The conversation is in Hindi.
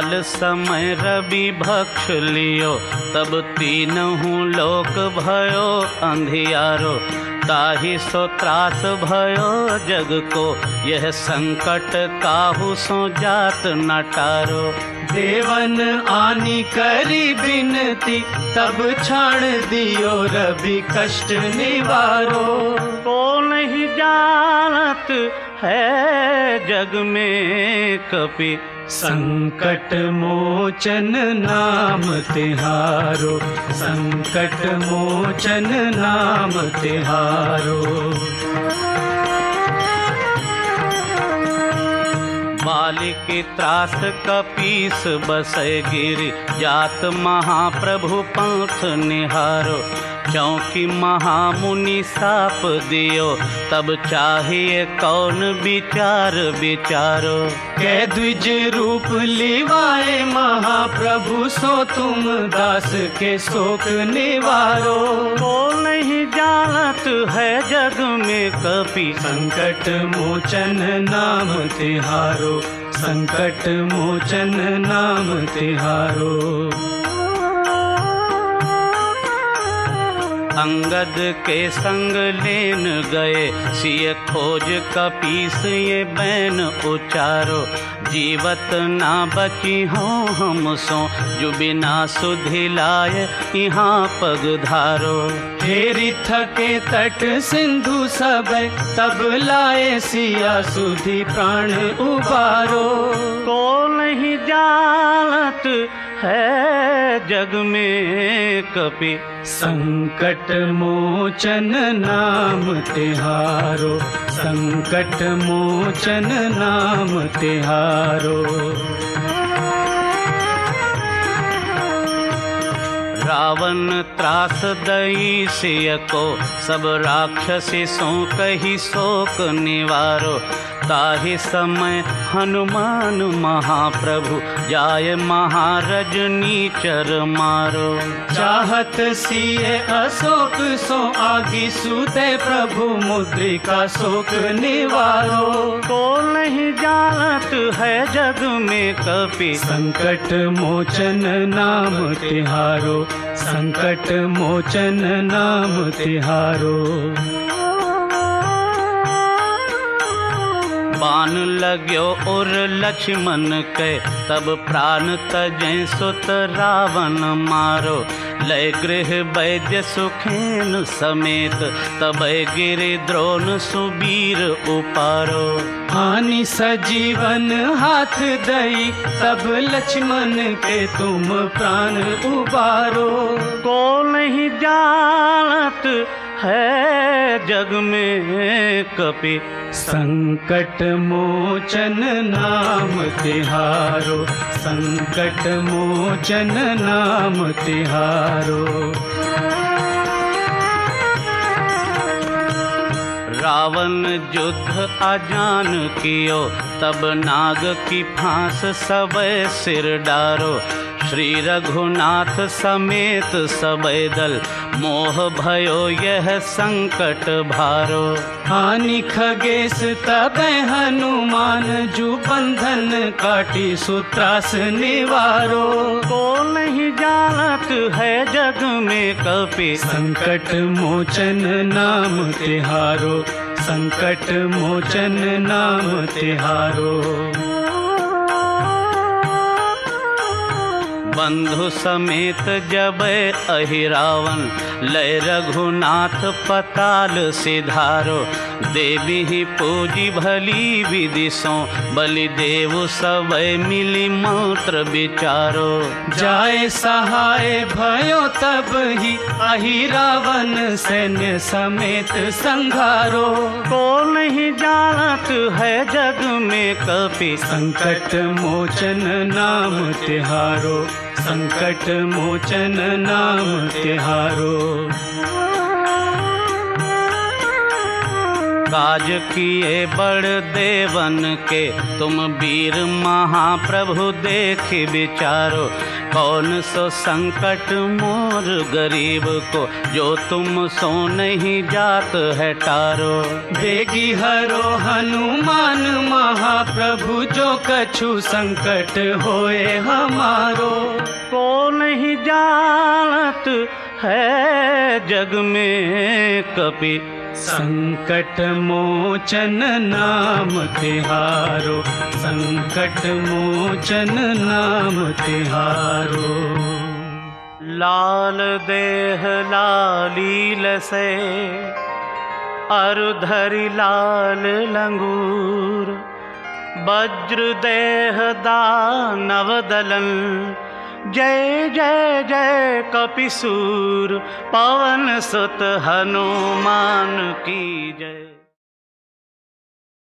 काल समय रवि भक्ष लियो, तब तीनहु लोक भयो अंधियारो। ताहि सो त्रास भयो जग को, यह संकट काहू सो जात न टारो। देवन आनी करी बिनती, तब छाड़ दियो रवि कष्ट निवारो। को नहीं जानत है जग में कपि, संकट मोचन नाम तिहारो। संकट मोचन नाम तिहारो। बालिक त्रास कपीस बसै गिरि, जात महाप्रभु पंथ निहारो। चौकी महामुनि साप दियो, तब चाहिए कौन विचार विचारो। कै द्विज रूप लिवाए महाप्रभु, सो तुम दास के शोक निवारो। को नहीं जानत है जग में कपि, संकट मोचन नाम तिहारो। संकट मोचन नाम तिहारो। अंगद के संग लेन गए, सिय खोज कपीस ये बैन उचारो। जीवत ना बची हो हम सो, जो बिना सुधि लाए यहाँ पग धारो। फेरी थके तट सिंधु सब, तब लाए सिया सुधि प्राण उबारो। को नहीं जानत है जग में कपि, संकट मोचन नाम तिहारो। संकट मोचन नाम तिहारो। रावण त्रास दई सिय को, सब राक्षसी सो कही शोक निवारो। ताहि समय हनुमान महाप्रभु, जाय महारज नीचर मारो। चाहत सिए अशोक सो आगी सूते, प्रभु मुद्रिका शोक निवारो। को नहीं जानत है जग में कपि, संकट मोचन नाम तिहारो। संकट मोचन नाम तिहारो। बाण लाग्यो और लक्ष्मण के, तब प्राण तजै सुत रावण मारो। लय गृह वैद्य सुखेन समेत, तब गिरि द्रोण सुबीर उपारो। हानि सजीवन हाथ दई, तब लक्ष्मण के तुम प्राण उबारो। को नहीं जानत है जग में कपि, संकट मोचन नाम तिहारो। संकट मोचन नाम तिहारो। रावण युद्ध अजान कियो, तब नाग की फांस सबे सिर डारो। श्री रघुनाथ समेत सबे दल, मोह भयो यह संकट भारो। हानि खगेश तबै हनुमान, जू बंधन काटी सुत्रास निवारो। को नहीं जानत है जग में कपि, संकट मोचन नाम तिहारो। संकट मोचन नाम तिहारो। बंधु समेत जब अहिरावन, लय रघुनाथ पताल सिधारो। देवी ही पूजी भली विधि सो, बलि देव सब मिली मंत्र विचारो। जाए सहाय भयो तब ही, अहिरावन सैन्य समेत संघारो। को नहीं जानत है जग में कपि, संकट मोचन नाम तिहारो। संकट मोचन नाम तिहारो। काज किए बड़ देवन के, तुम वीर महाप्रभु देख विचारो। कौन सो संकट मोर गरीब को, जो तुम सो नहीं जात है टारो। बेगी हरो हनुमान महाप्रभु, जो कछु संकट होए हमारो। को नहीं जानत है जग में कपि, संकट मोचन नाम तिहारो, संकट मोचन नाम तिहारो। लाल देह लालील से, अरु धरि लाल लंगूर। वज्र देह दानव दलन, जय जय जय कपिसूर। पवन सुत हनुमान की जय।